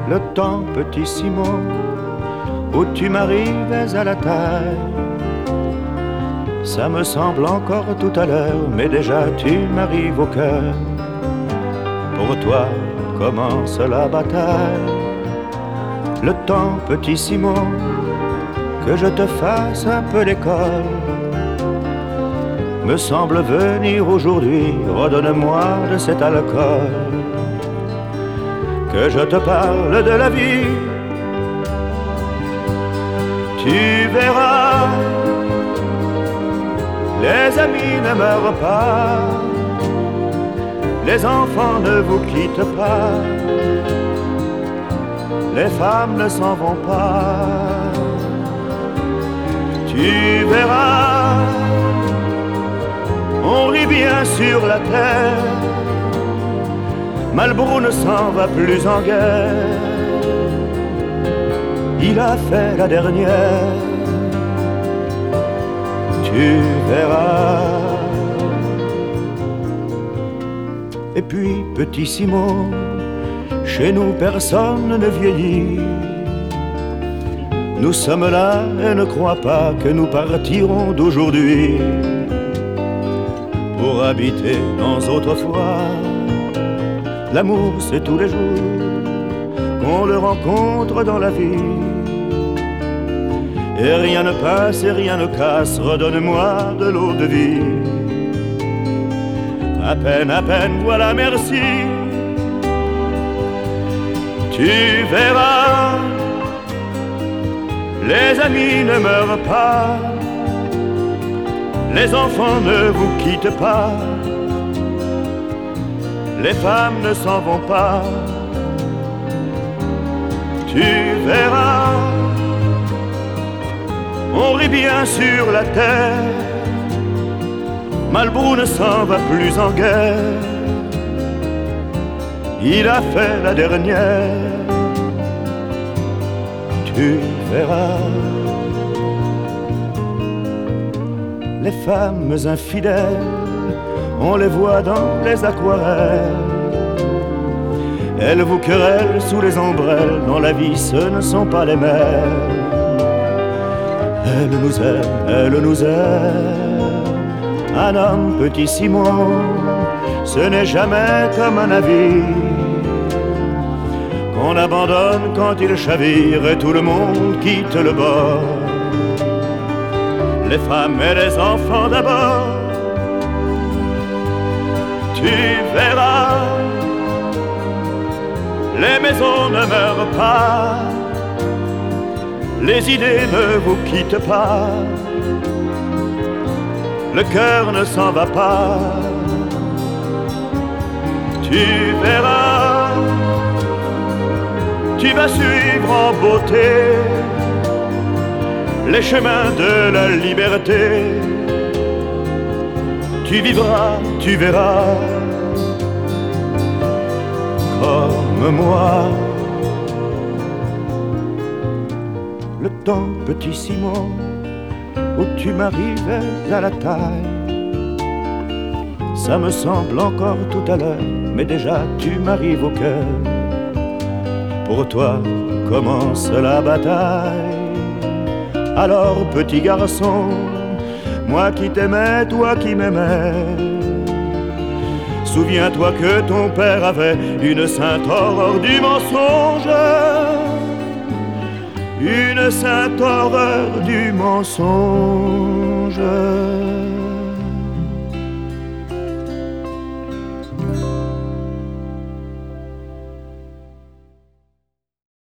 le temps, petit Simon, où tu m'arrivais à la taille. Ça me semble encore tout à l'heure, mais déjà tu m'arrives au cœur. Pour toi commence la bataille. Le temps, petit Simon, que je te fasse un peu l'école, me semble venir aujourd'hui. Redonne-moi de cet alcool. Que je te parle de la vie, tu verras, les amis ne meurent pas, les enfants ne vous quittent pas, les femmes ne s'en vont pas. Tu verras, on rit bien sur la terre, Malbrou ne s'en va plus en guerre, il a fait la dernière. Tu verras. Et puis, petit Simon, chez nous personne ne vieillit. Nous sommes là et ne crois pas que nous partirons d'aujourd'hui pour habiter dans autrefois. L'amour c'est tous les jours qu'on le rencontre dans la vie. Et rien ne passe et rien ne casse, redonne-moi de l'eau de vie. À peine, voilà merci. Tu verras, les amis ne meurent pas, les enfants ne vous quittent pas, les femmes ne s'en vont pas. Tu verras, on rit bien sur la terre, Malbrou ne s'en va plus en guerre, il a fait la dernière. Tu verras. Les femmes infidèles, on les voit dans les aquarelles, elles vous querellent sous les ombrelles, dans la vie ce ne sont pas les mêmes. Elle nous aime. Un homme, petit Simon, ce n'est jamais comme un navire qu'on abandonne quand il chavire et tout le monde quitte le bord. Les femmes et les enfants d'abord. Tu verras, les maisons ne meurent pas, les idées ne vous quittent pas, le cœur ne s'en va pas. Tu verras, tu vas suivre en beauté les chemins de la liberté. Tu vivras, tu verras, comme moi. Le temps, petit Simon, où tu m'arrivais à la taille, ça me semble encore tout à l'heure, mais déjà tu m'arrives au cœur. Pour toi commence la bataille. Alors petit garçon, moi qui t'aimais, toi qui m'aimais, souviens-toi que ton père avait une sainte horreur du mensonge, une sainte horreur du mensonge.